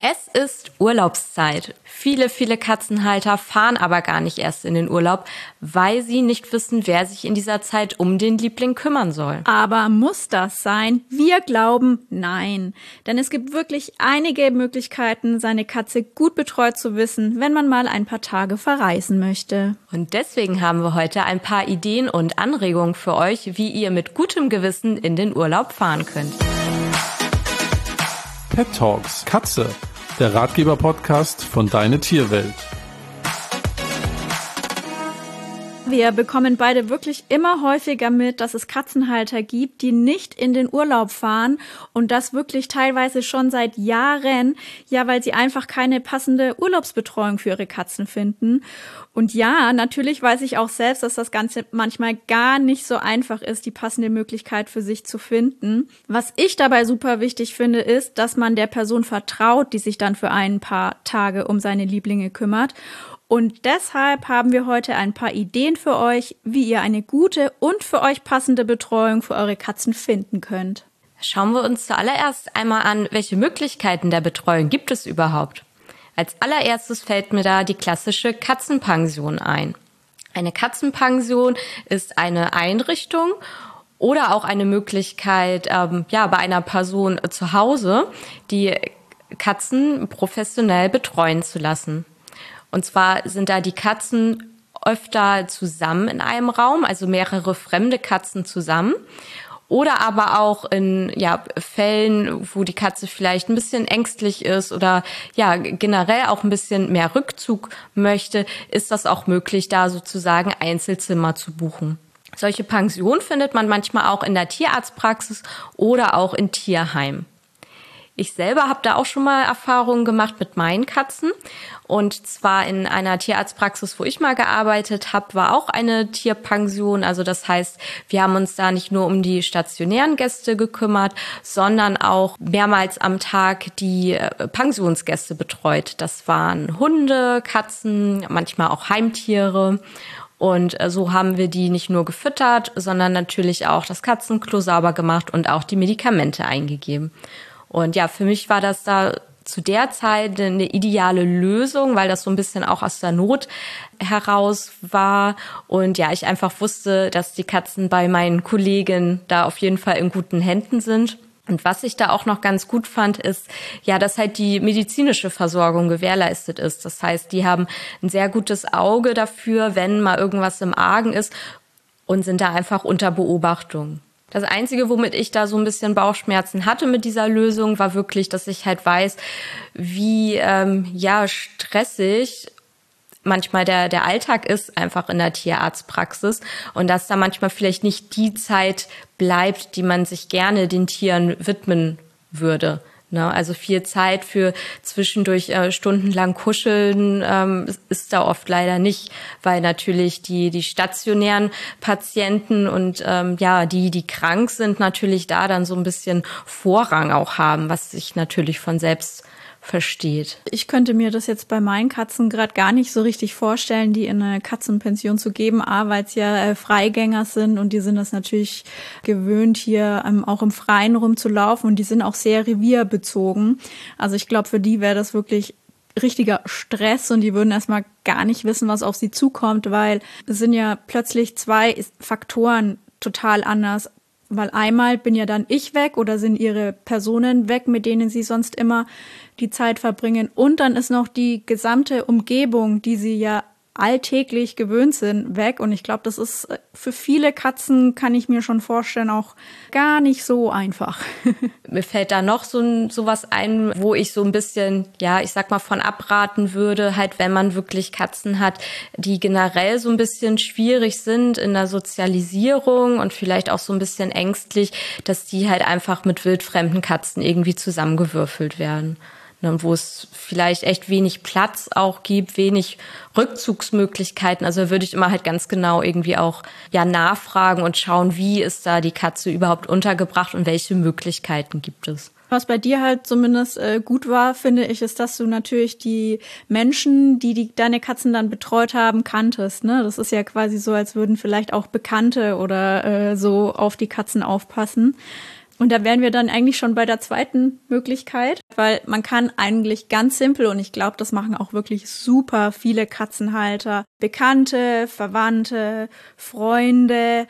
Es ist Urlaubszeit. Viele Katzenhalter fahren aber gar nicht erst in den Urlaub, weil sie nicht wissen, wer sich in dieser Zeit um den Liebling kümmern soll. Aber muss das sein? Wir glauben, nein. Denn es gibt wirklich einige Möglichkeiten, seine Katze gut betreut zu wissen, wenn man mal ein paar Tage verreisen möchte. Und deswegen haben wir heute ein paar Ideen und Anregungen für euch, wie ihr mit gutem Gewissen in den Urlaub fahren könnt. Pet Talks Katze, der Ratgeber-Podcast von Deine Tierwelt. Wir bekommen beide wirklich immer häufiger mit, dass es Katzenhalter gibt, die nicht in den Urlaub fahren und das wirklich teilweise schon seit Jahren, ja, weil sie einfach keine passende Urlaubsbetreuung für ihre Katzen finden. Und ja, natürlich weiß ich auch selbst, dass das Ganze manchmal gar nicht so einfach ist, die passende Möglichkeit für sich zu finden. Was ich dabei super wichtig finde, ist, dass man der Person vertraut, die sich dann für ein paar Tage um seine Lieblinge kümmert. Und deshalb haben wir heute ein paar Ideen für euch, wie ihr eine gute und für euch passende Betreuung für eure Katzen finden könnt. Schauen wir uns zuallererst einmal an, welche Möglichkeiten der Betreuung gibt es überhaupt. Als allererstes fällt mir da die klassische Katzenpension ein. Eine Katzenpension ist eine Einrichtung oder auch eine Möglichkeit, bei einer Person zu Hause, die Katzen professionell betreuen zu lassen. Und zwar sind da die Katzen öfter zusammen in einem Raum, also mehrere fremde Katzen zusammen. Oder aber auch in Fällen, wo die Katze vielleicht ein bisschen ängstlich ist oder generell auch ein bisschen mehr Rückzug möchte, ist das auch möglich, da sozusagen Einzelzimmer zu buchen. Solche Pensionen findet man manchmal auch in der Tierarztpraxis oder auch in Tierheimen. Ich selber habe da auch schon mal Erfahrungen gemacht mit meinen Katzen. Und zwar in einer Tierarztpraxis, wo ich mal gearbeitet habe, war auch eine Tierpension. Also das heißt, wir haben uns da nicht nur um die stationären Gäste gekümmert, sondern auch mehrmals am Tag die Pensionsgäste betreut. Das waren Hunde, Katzen, manchmal auch Heimtiere. Und so haben wir die nicht nur gefüttert, sondern natürlich auch das Katzenklo sauber gemacht und auch die Medikamente eingegeben. Und ja, für mich war das da zu der Zeit eine ideale Lösung, weil das so ein bisschen auch aus der Not heraus war. Und ja, ich einfach wusste, dass die Katzen bei meinen Kollegen da auf jeden Fall in guten Händen sind. Und was ich da auch noch ganz gut fand, ist, ja, dass halt die medizinische Versorgung gewährleistet ist. Das heißt, die haben ein sehr gutes Auge dafür, wenn mal irgendwas im Argen ist und sind da einfach unter Beobachtung. Das Einzige, womit ich da so ein bisschen Bauchschmerzen hatte mit dieser Lösung, war wirklich, dass ich halt weiß, wie stressig manchmal der Alltag ist einfach in der Tierarztpraxis und dass da manchmal vielleicht nicht die Zeit bleibt, die man sich gerne den Tieren widmen würde. Also viel Zeit für zwischendurch stundenlang kuscheln ist da oft leider nicht, weil natürlich die stationären Patienten und die krank sind, natürlich da dann so ein bisschen Vorrang auch haben, was sich natürlich von selbst versteht. Ich könnte mir das jetzt bei meinen Katzen gerade gar nicht so richtig vorstellen, die in eine Katzenpension zu geben, weil es ja Freigänger sind und die sind das natürlich gewöhnt, hier auch im Freien rumzulaufen und die sind auch sehr revierbezogen. Also ich glaube, für die wäre das wirklich richtiger Stress und die würden erstmal gar nicht wissen, was auf sie zukommt, weil es sind ja plötzlich zwei Faktoren total anders. Weil einmal bin ja dann ich weg oder sind ihre Personen weg, mit denen sie sonst immer die Zeit verbringen. Und dann ist noch die gesamte Umgebung, die sie ja alltäglich gewöhnt sind, weg. Und ich glaube, das ist für viele Katzen, kann ich mir schon vorstellen, auch gar nicht so einfach. Mir fällt da noch sowas ein, wo ich so ein bisschen, von abraten würde, halt wenn man wirklich Katzen hat, die generell so ein bisschen schwierig sind in der Sozialisierung und vielleicht auch so ein bisschen ängstlich, dass die halt einfach mit wildfremden Katzen irgendwie zusammengewürfelt werden. Wo es vielleicht echt wenig Platz auch gibt, wenig Rückzugsmöglichkeiten. Also würde ich immer halt ganz genau irgendwie auch nachfragen und schauen, wie ist da die Katze überhaupt untergebracht und welche Möglichkeiten gibt es. Was bei dir halt zumindest gut war, finde ich, ist, dass du natürlich die Menschen, die deine Katzen dann betreut haben, kanntest. Ne? Das ist ja quasi so, als würden vielleicht auch Bekannte oder so auf die Katzen aufpassen. Und da wären wir dann eigentlich schon bei der zweiten Möglichkeit, weil man kann eigentlich ganz simpel, und ich glaube, das machen auch wirklich super viele Katzenhalter, Bekannte, Verwandte, Freunde,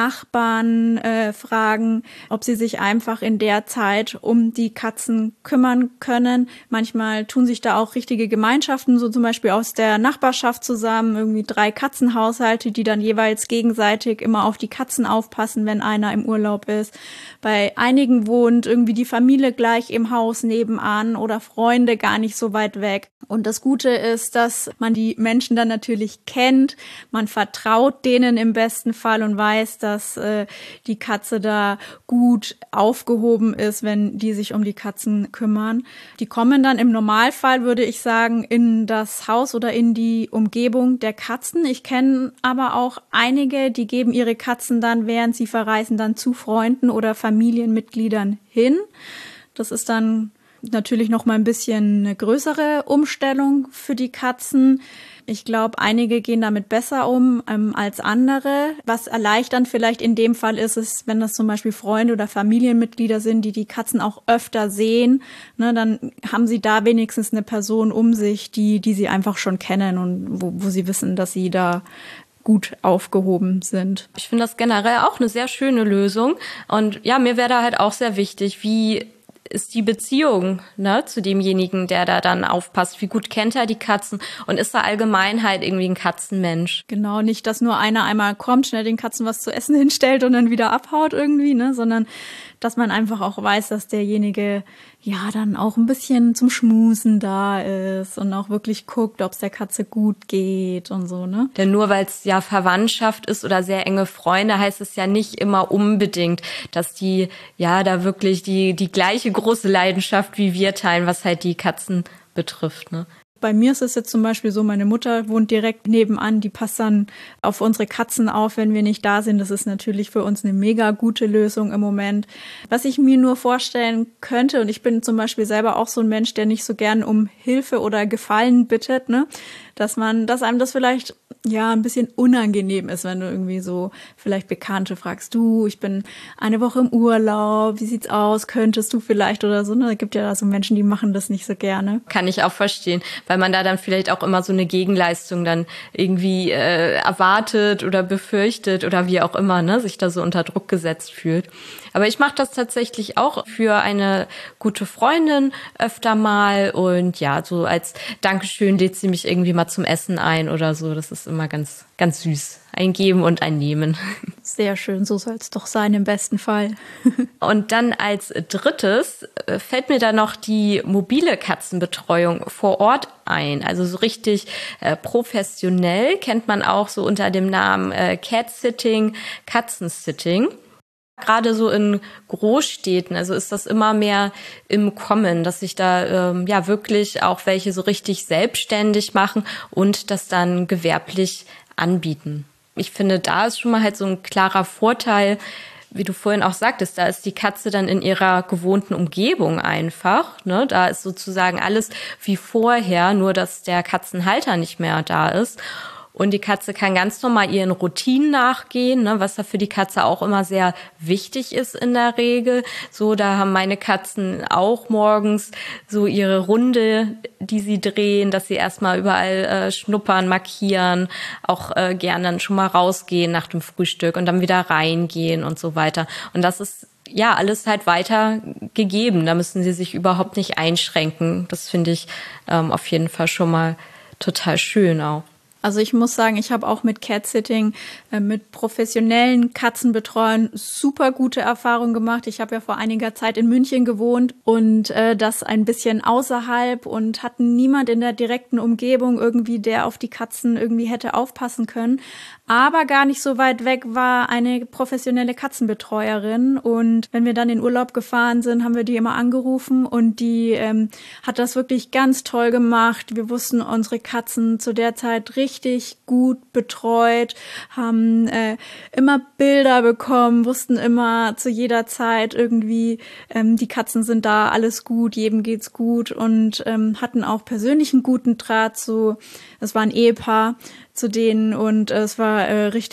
Nachbarn fragen, ob sie sich einfach in der Zeit um die Katzen kümmern können. Manchmal tun sich da auch richtige Gemeinschaften, so zum Beispiel aus der Nachbarschaft zusammen, irgendwie 3 Katzenhaushalte, die dann jeweils gegenseitig immer auf die Katzen aufpassen, wenn einer im Urlaub ist. Bei einigen wohnt irgendwie die Familie gleich im Haus nebenan oder Freunde gar nicht so weit weg. Und das Gute ist, dass man die Menschen dann natürlich kennt. Man vertraut denen im besten Fall und weiß, dass die Katze da gut aufgehoben ist, wenn die sich um die Katzen kümmern. Die kommen dann im Normalfall, würde ich sagen, in das Haus oder in die Umgebung der Katzen. Ich kenne aber auch einige, die geben ihre Katzen dann, während sie verreisen, dann zu Freunden oder Familienmitgliedern hin. Das ist dann natürlich noch mal ein bisschen eine größere Umstellung für die Katzen. Ich glaube, einige gehen damit besser um als andere. Was erleichternd vielleicht in dem Fall ist, wenn das zum Beispiel Freunde oder Familienmitglieder sind, die Katzen auch öfter sehen, ne, dann haben sie da wenigstens eine Person um sich, die sie einfach schon kennen und wo sie wissen, dass sie da gut aufgehoben sind. Ich finde das generell auch eine sehr schöne Lösung. Und ja, mir wäre da halt auch sehr wichtig, wie ist die Beziehung, ne, zu demjenigen, der da dann aufpasst? Wie gut kennt er die Katzen und ist er allgemein halt irgendwie ein Katzenmensch? Genau, nicht, dass nur einer einmal kommt, schnell den Katzen was zu essen hinstellt und dann wieder abhaut irgendwie, ne, sondern dass man einfach auch weiß, dass derjenige ja dann auch ein bisschen zum Schmusen da ist und auch wirklich guckt, ob es der Katze gut geht und so, ne? Denn nur weil es ja Verwandtschaft ist oder sehr enge Freunde, heißt es ja nicht immer unbedingt, dass die ja da wirklich die gleiche große Leidenschaft wie wir teilen, was halt die Katzen betrifft, ne? Bei mir ist es jetzt zum Beispiel so, meine Mutter wohnt direkt nebenan, die passt dann auf unsere Katzen auf, wenn wir nicht da sind. Das ist natürlich für uns eine mega gute Lösung im Moment. Was ich mir nur vorstellen könnte, und ich bin zum Beispiel selber auch so ein Mensch, der nicht so gern um Hilfe oder Gefallen bittet, ne, dass einem das vielleicht ja ein bisschen unangenehm ist, wenn du irgendwie so vielleicht Bekannte fragst, du, ich bin eine Woche im Urlaub, wie sieht's aus, könntest du vielleicht oder so, ne? Es gibt ja da so Menschen, die machen das nicht so gerne. Kann ich auch verstehen, weil man da dann vielleicht auch immer so eine Gegenleistung dann irgendwie erwartet oder befürchtet oder wie auch immer, ne, sich da so unter Druck gesetzt fühlt. Aber ich mache das tatsächlich auch für eine gute Freundin öfter mal und ja, so als Dankeschön lädt sie mich irgendwie mal zum Essen ein oder so. Das ist immer ganz, ganz süß. Ein Geben und ein Nehmen. Sehr schön, so soll es doch sein im besten Fall. Und dann als drittes fällt mir da noch die mobile Katzenbetreuung vor Ort ein. Also so richtig professionell kennt man auch so unter dem Namen Cat-Sitting, Katzensitting. Gerade so in Großstädten, also ist das immer mehr im Kommen, dass sich da ja wirklich auch welche so richtig selbstständig machen und das dann gewerblich anbieten. Ich finde, da ist schon mal halt so ein klarer Vorteil, wie du vorhin auch sagtest, da ist die Katze dann in ihrer gewohnten Umgebung einfach, ne? Da ist sozusagen alles wie vorher, nur dass der Katzenhalter nicht mehr da ist. Und die Katze kann ganz normal ihren Routinen nachgehen, ne, was da für die Katze auch immer sehr wichtig ist in der Regel. So, da haben meine Katzen auch morgens so ihre Runde, die sie drehen, dass sie erstmal überall schnuppern, markieren, auch gern dann schon mal rausgehen nach dem Frühstück und dann wieder reingehen und so weiter. Und das ist ja alles halt weiter gegeben. Da müssen sie sich überhaupt nicht einschränken. Das finde ich auf jeden Fall schon mal total schön auch. Also ich muss sagen, ich habe auch mit Cat-Sitting, mit professionellen Katzenbetreuern super gute Erfahrungen gemacht. Ich habe ja vor einiger Zeit in München gewohnt und das ein bisschen außerhalb und hatten niemand in der direkten Umgebung irgendwie, der auf die Katzen irgendwie hätte aufpassen können. Aber gar nicht so weit weg war eine professionelle Katzenbetreuerin. Und wenn wir dann in Urlaub gefahren sind, haben wir die immer angerufen und die hat das wirklich ganz toll gemacht. Wir wussten unsere Katzen zu der Zeit richtig gut betreut, haben immer Bilder bekommen, wussten immer zu jeder Zeit irgendwie, die Katzen sind da, alles gut, jedem geht's gut und hatten auch persönlichen guten Draht zu, es war ein Ehepaar, zu denen und es war richtig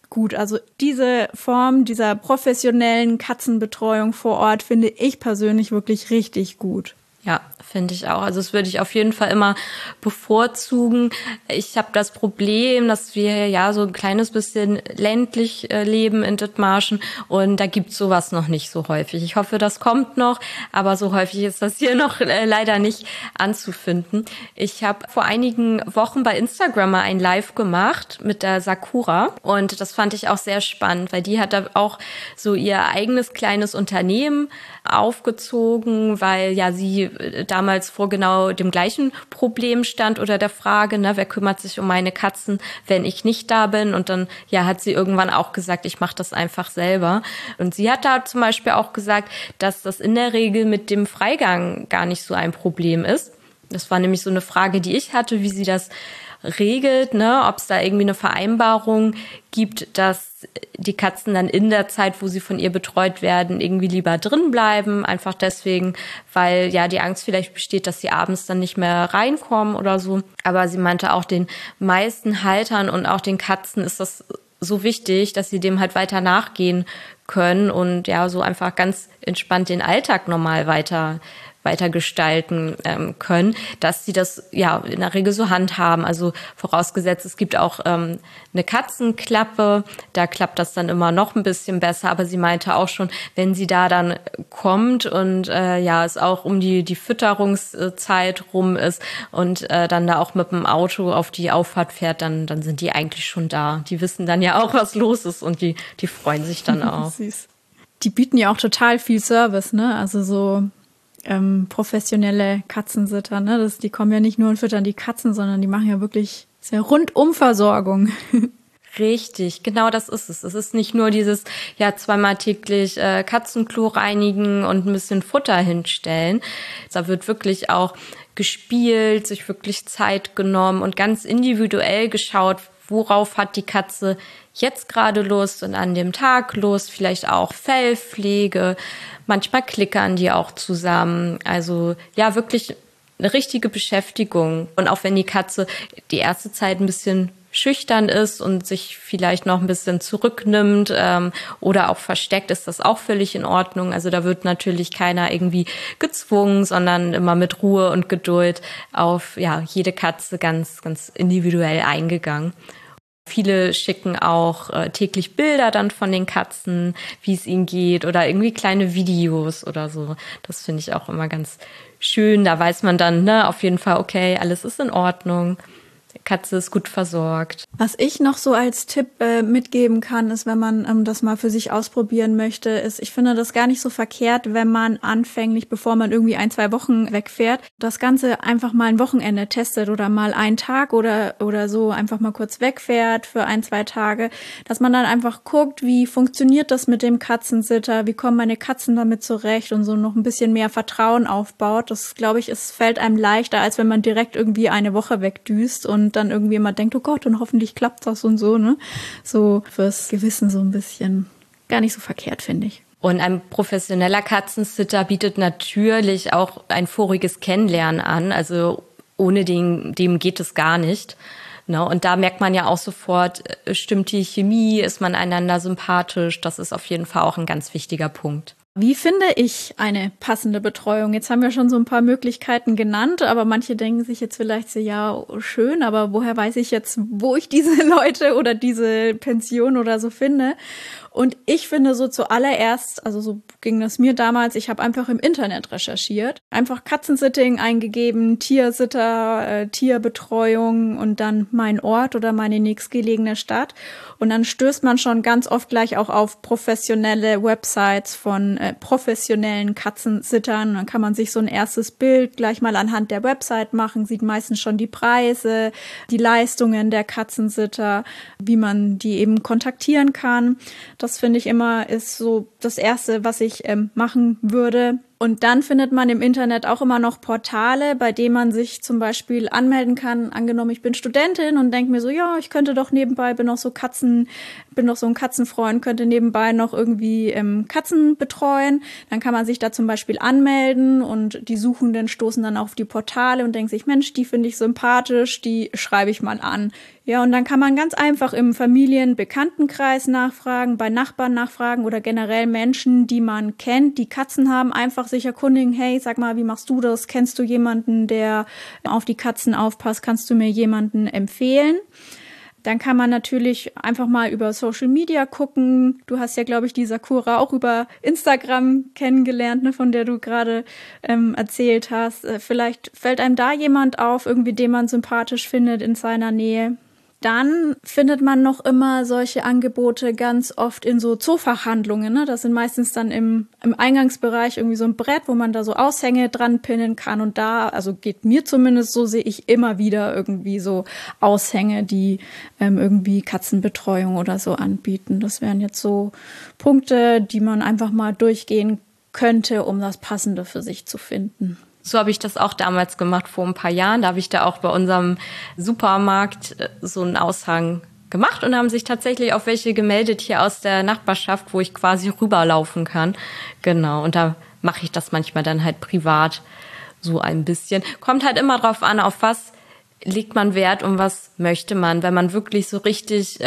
gut. Also diese Form dieser professionellen Katzenbetreuung vor Ort finde ich persönlich wirklich richtig gut. Ja, finde ich auch. Also das würde ich auf jeden Fall immer bevorzugen. Ich habe das Problem, dass wir ja so ein kleines bisschen ländlich leben in Dithmarschen und da gibt's sowas noch nicht so häufig. Ich hoffe, das kommt noch, aber so häufig ist das hier noch leider nicht anzufinden. Ich habe vor einigen Wochen bei Instagram mal ein Live gemacht mit der Sakura und das fand ich auch sehr spannend, weil die hat da auch so ihr eigenes kleines Unternehmen aufgezogen, weil ja sie damals vor genau dem gleichen Problem stand oder der Frage, ne, wer kümmert sich um meine Katzen, wenn ich nicht da bin? Und dann ja hat sie irgendwann auch gesagt, ich mache das einfach selber. Und sie hat da zum Beispiel auch gesagt, dass das in der Regel mit dem Freigang gar nicht so ein Problem ist. Das war nämlich so eine Frage, die ich hatte, wie sie das regelt, ne, ob es da irgendwie eine Vereinbarung gibt, dass die Katzen dann in der Zeit, wo sie von ihr betreut werden, irgendwie lieber drin bleiben, einfach deswegen, weil ja die Angst vielleicht besteht, dass sie abends dann nicht mehr reinkommen oder so. Aber sie meinte auch, den meisten Haltern und auch den Katzen ist das so wichtig, dass sie dem halt weiter nachgehen können und ja so einfach ganz entspannt den Alltag normal weiter gestalten können, dass sie das ja in der Regel so handhaben. Also vorausgesetzt, es gibt auch eine Katzenklappe, da klappt das dann immer noch ein bisschen besser. Aber sie meinte auch schon, wenn sie da dann kommt und ja es auch um die Fütterungszeit rum ist und dann da auch mit dem Auto auf die Auffahrt fährt, dann sind die eigentlich schon da. Die wissen dann ja auch, was los ist und die freuen sich dann auch. Süß. Die bieten ja auch total viel Service, ne? Also so professionelle Katzensitter, ne? Die kommen ja nicht nur und füttern die Katzen, sondern die machen ja wirklich sehr Rundumversorgung. Richtig, genau das ist es. Es ist nicht nur dieses, ja, zweimal täglich Katzenklo reinigen und ein bisschen Futter hinstellen. Da wird wirklich auch gespielt, sich wirklich Zeit genommen und ganz individuell geschaut, worauf hat die Katze jetzt gerade Lust und an dem Tag Lust, vielleicht auch Fellpflege, manchmal klickern die auch zusammen. Also ja, wirklich eine richtige Beschäftigung. Und auch wenn die Katze die erste Zeit ein bisschen schüchtern ist und sich vielleicht noch ein bisschen zurücknimmt oder auch versteckt, ist das auch völlig in Ordnung. Also da wird natürlich keiner irgendwie gezwungen, sondern immer mit Ruhe und Geduld auf ja jede Katze ganz, ganz individuell eingegangen. Viele schicken auch täglich Bilder dann von den Katzen, wie es ihnen geht oder irgendwie kleine Videos oder so. Das finde ich auch immer ganz schön. Da weiß man dann, ne, auf jeden Fall, okay, alles ist in Ordnung. Die Katze ist gut versorgt. Was ich noch so als Tipp mitgeben kann, ist, wenn man das mal für sich ausprobieren möchte, ist, ich finde das gar nicht so verkehrt, wenn man anfänglich, bevor man irgendwie 1-2 Wochen wegfährt, das Ganze einfach mal ein Wochenende testet oder mal einen Tag oder so einfach mal kurz wegfährt für 1-2 Tage, dass man dann einfach guckt, wie funktioniert das mit dem Katzensitter, wie kommen meine Katzen damit zurecht und so noch ein bisschen mehr Vertrauen aufbaut. Das, glaube ich, fällt einem leichter, als wenn man direkt irgendwie eine Woche wegdüst und dann irgendwie immer denkt, oh Gott, und hoffentlich klappt das und so, ne? So fürs Gewissen so ein bisschen gar nicht so verkehrt, finde ich. Und ein professioneller Katzensitter bietet natürlich auch ein voriges Kennenlernen an. Also ohne dem geht es gar nicht. Ne? Und da merkt man ja auch sofort, stimmt die Chemie, ist man einander sympathisch. Das ist auf jeden Fall auch ein ganz wichtiger Punkt. Wie finde ich eine passende Betreuung? Jetzt haben wir schon so ein paar Möglichkeiten genannt, aber manche denken sich jetzt vielleicht so, ja, schön, aber woher weiß ich jetzt, wo ich diese Leute oder diese Pension oder so finde? Und ich finde so zuallererst, also so ging das mir damals, ich habe einfach im Internet recherchiert, einfach Katzensitting eingegeben, Tiersitter, Tierbetreuung und dann mein Ort oder meine nächstgelegene Stadt. Und dann stößt man schon ganz oft gleich auch auf professionelle Websites von professionellen Katzensittern. Dann kann man sich so ein erstes Bild gleich mal anhand der Website machen, sieht meistens schon die Preise, die Leistungen der Katzensitter, wie man die eben kontaktieren kann. Das finde ich immer ist so das Erste, was ich machen würde. Und dann findet man im Internet auch immer noch Portale, bei denen man sich zum Beispiel anmelden kann. Angenommen, ich bin Studentin und denke mir so, ja, ich könnte doch nebenbei, bin noch so ein Katzenfreund, könnte nebenbei noch irgendwie Katzen betreuen. Dann kann man sich da zum Beispiel anmelden und die Suchenden stoßen dann auf die Portale und denken sich, Mensch, die finde ich sympathisch, die schreibe ich mal an. Ja, und dann kann man ganz einfach im Familien-Bekanntenkreis nachfragen, bei Nachbarn nachfragen oder generell Menschen, die man kennt, die Katzen haben, einfach sich erkundigen, hey, sag mal, wie machst du das? Kennst du jemanden, der auf die Katzen aufpasst? Kannst du mir jemanden empfehlen? Dann kann man natürlich einfach mal über Social Media gucken. Du hast ja, glaube ich, die Sakura auch über Instagram kennengelernt, ne, von der du gerade erzählt hast. Vielleicht fällt einem da jemand auf, irgendwie, den man sympathisch findet in seiner Nähe. Dann findet man noch immer solche Angebote ganz oft in so Zoofachhandlungen, ne? Das sind meistens dann im Eingangsbereich irgendwie so ein Brett, wo man da so Aushänge dran pinnen kann. Und da, also geht mir zumindest so, sehe ich immer wieder irgendwie so Aushänge, die irgendwie Katzenbetreuung oder so anbieten. Das wären jetzt so Punkte, die man einfach mal durchgehen könnte, um das Passende für sich zu finden. So habe ich das auch damals gemacht, vor ein paar Jahren. Da habe ich da auch bei unserem Supermarkt so einen Aushang gemacht und haben sich tatsächlich auch welche gemeldet hier aus der Nachbarschaft, wo ich quasi rüberlaufen kann. Genau, und da mache ich das manchmal dann halt privat so ein bisschen. Kommt halt immer drauf an, auf was legt man Wert und was möchte man. Wenn man wirklich so richtig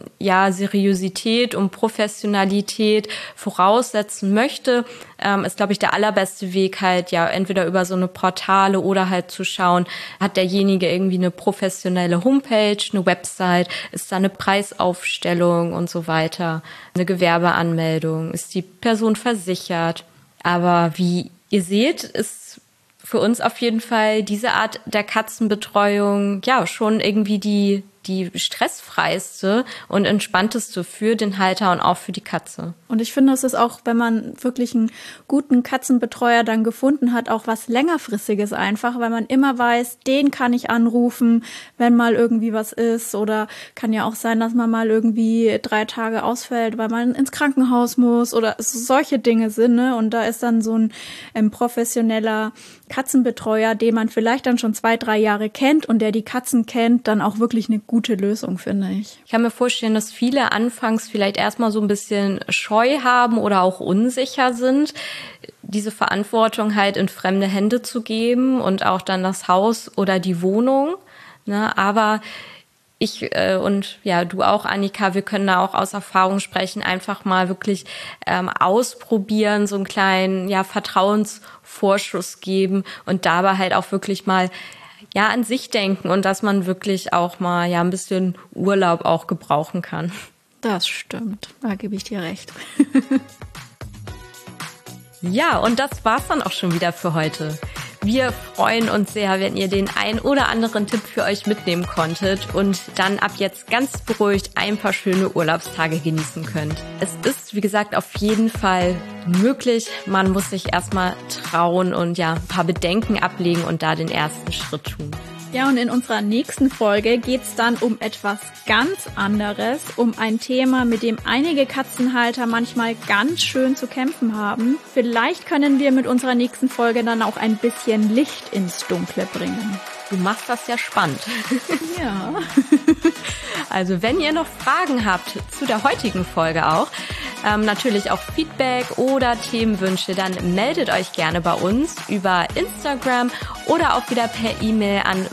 Seriosität und Professionalität voraussetzen möchte, ist, glaube ich, der allerbeste Weg halt entweder über so eine Portale oder halt zu schauen, hat derjenige irgendwie eine professionelle Homepage, eine Website, ist da eine Preisaufstellung und so weiter, eine Gewerbeanmeldung, ist die Person versichert. Aber wie ihr seht, ist für uns auf jeden Fall diese Art der Katzenbetreuung schon irgendwie die stressfreiste und entspannteste für den Halter und auch für die Katze. Und ich finde, es ist auch, wenn man wirklich einen guten Katzenbetreuer dann gefunden hat, auch was längerfristiges einfach, weil man immer weiß, den kann ich anrufen, wenn mal irgendwie was ist, oder kann ja auch sein, dass man mal irgendwie 3 Tage ausfällt, weil man ins Krankenhaus muss oder solche Dinge sind, ne? Und da ist dann so ein professioneller Katzenbetreuer, den man vielleicht dann schon 2-3 Jahre kennt und der die Katzen kennt, dann auch wirklich eine gute Lösung, finde ich. Ich kann mir vorstellen, dass viele anfangs vielleicht erstmal so ein bisschen Scheu haben oder auch unsicher sind, diese Verantwortung halt in fremde Hände zu geben und auch dann das Haus oder die Wohnung. Ne? Aber ich und du auch, Annika, wir können da auch aus Erfahrung sprechen, einfach mal wirklich ausprobieren, so einen kleinen Vertrauensvorschuss geben und dabei halt auch wirklich mal an sich denken und dass man wirklich auch mal ein bisschen Urlaub auch gebrauchen kann. Das stimmt, da gebe ich dir recht. Ja, und das war's dann auch schon wieder für heute. Wir freuen uns sehr, wenn ihr den ein oder anderen Tipp für euch mitnehmen konntet und dann ab jetzt ganz beruhigt ein paar schöne Urlaubstage genießen könnt. Es ist, wie gesagt, auf jeden Fall möglich. Man muss sich erstmal trauen und ein paar Bedenken ablegen und da den ersten Schritt tun. Ja, und in unserer nächsten Folge geht's dann um etwas ganz anderes, um ein Thema, mit dem einige Katzenhalter manchmal ganz schön zu kämpfen haben. Vielleicht können wir mit unserer nächsten Folge dann auch ein bisschen Licht ins Dunkle bringen. Du machst das ja spannend. Ja. Also wenn ihr noch Fragen habt zu der heutigen Folge auch, natürlich auch Feedback oder Themenwünsche, dann meldet euch gerne bei uns über Instagram oder auch wieder per E-Mail an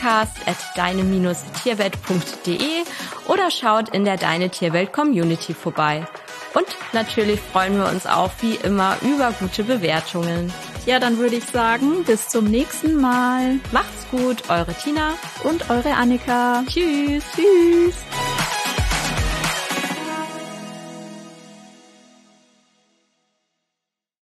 podcast@deine-tierwelt.de oder schaut in der Deine Tierwelt Community vorbei. Und natürlich freuen wir uns auch wie immer über gute Bewertungen. Ja, dann würde ich sagen, bis zum nächsten Mal. Macht's gut, eure Tina und eure Annika. Tschüss. Tschüss.